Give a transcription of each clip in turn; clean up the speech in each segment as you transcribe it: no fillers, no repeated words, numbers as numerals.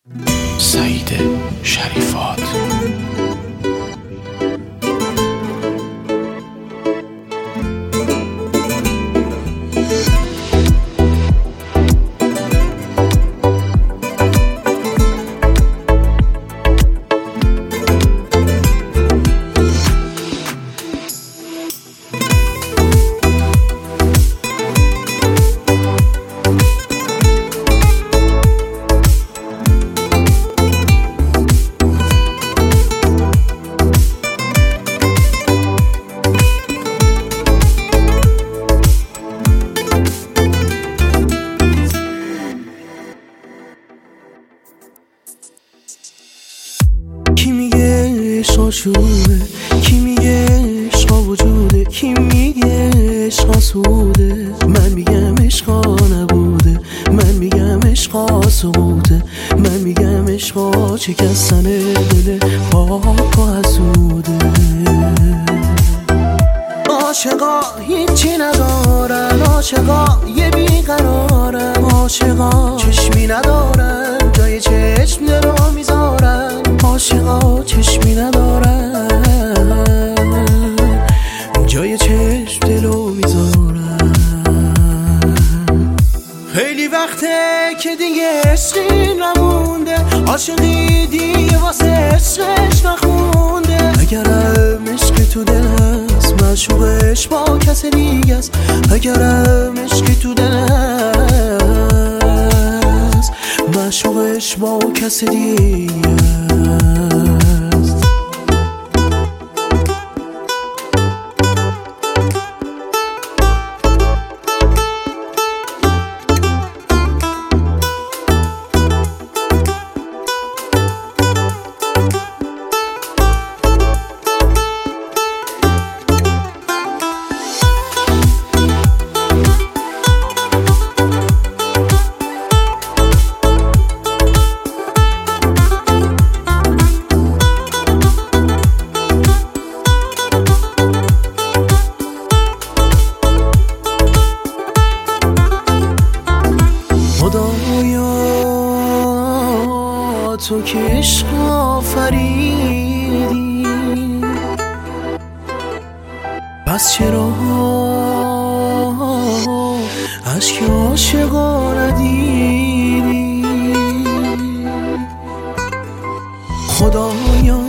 سعید شریفات. کی میگه عشق آشوبه، کی میگه عشق وجوده، کی میگه عشق آسوده. من میگم عشق نبوده، من میگم عشق سقوطه، من میگم عشق شکستن دل پاک و حسوده. عاشقا هیچی ندارن، عاشقا یه بیقرارن، عاشقا چشمی ندارن جای چشم دلو میذارن، عاشقا چشمی ندارن جای چشم دلو میذارن. خیلی وقته که دیگه عشقی نمونده، عاشقی دیگه واسه عشقش نخونده. اگرم عشقی تو دل هست، معشوقش با کس دیگه است. اگرم عشقی تو دل هست، معشوقش با کس دیگه است. خدایا تو که عشق آفریدی، پس چرا اشک عاشقا ندیدی؟ خدایا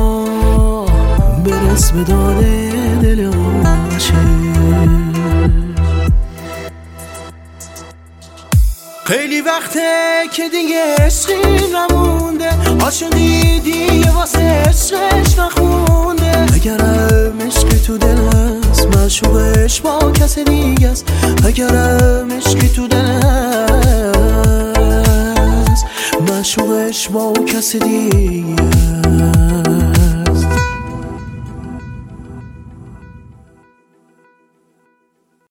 برس به داد دل عاشق. خیلی وقته که دیگه عشقی نمونده، عاشقی دیگه واسه عشقش نخونده. اگرم عشقی تو دل هست، معشوقش با کس دیگه است. اگرم عشقی تو دل هست، معشوقش با کس دیگه است.